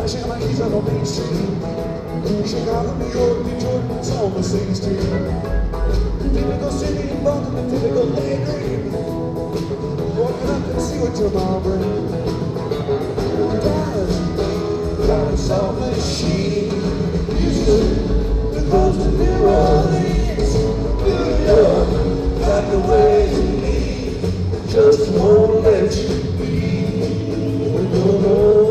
Flashing lights on the main street. Chicago, New York, Detroit, it's all the same street. Typical city involved in a typical daydream. Walking up and see what tomorrow brings. Driving some machine. Usually, close to New Orleans. New York, got the way you need. Just won't let you be. No.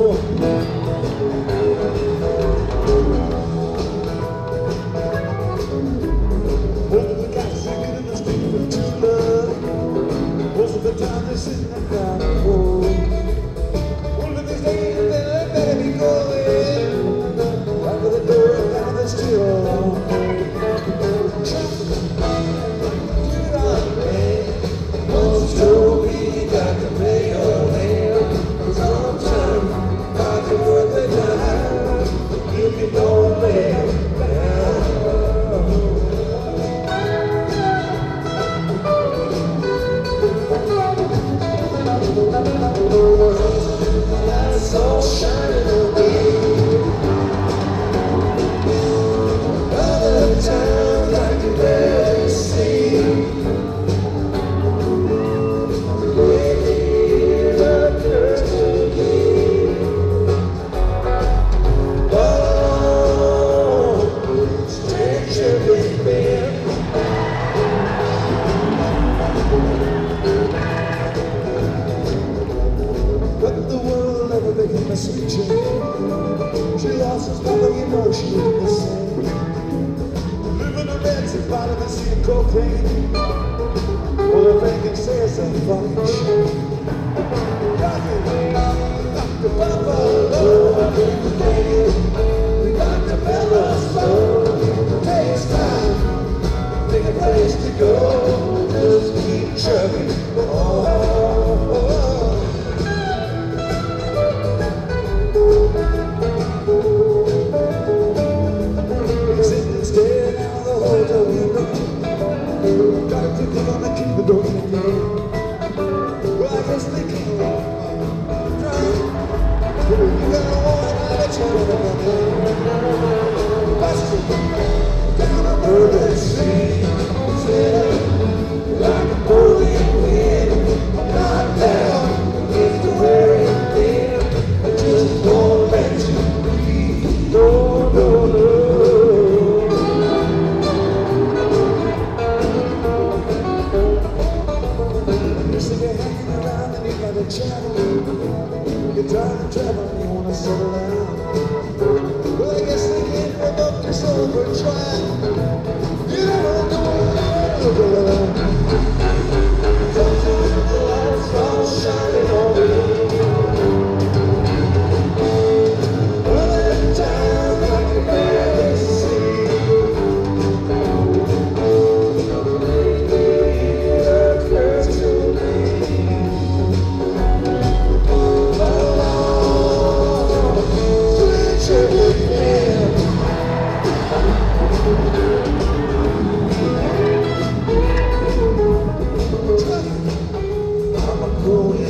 Most of the time they're sitting and crying. One of these days they better be going. Right to the door and down the still. Once told me you got to pay your hand. Sometimes I can work the time if you don't lay it down. Lights all shining on me. Other times I can barely see. Lately the curse to me. Oh, strange everything. But the world never became a sweet change. She lost her stuff, but you know she didn't the same. Living the reds and vitamin C and cocaine. Well, they can say it's a fucking shame. Dr. Buffalo, we got the fellas slow. Takes time, take a place to go. Just keep chugging. Got to keep on the keep the door in the game. Well, I guess they can't drive. You gotta want to let you go to the down a murder street. Like a bullet wind. Not down, it's the wearing thin. I just won't let you breathe. No, no, no. You're trying to travel and you want to settle down. Well, I guess they can't live up to soul for trying. You don't know. Sometimes the lights all shining on me. Other times I can barely see. Lately the curse to me. I'm a cool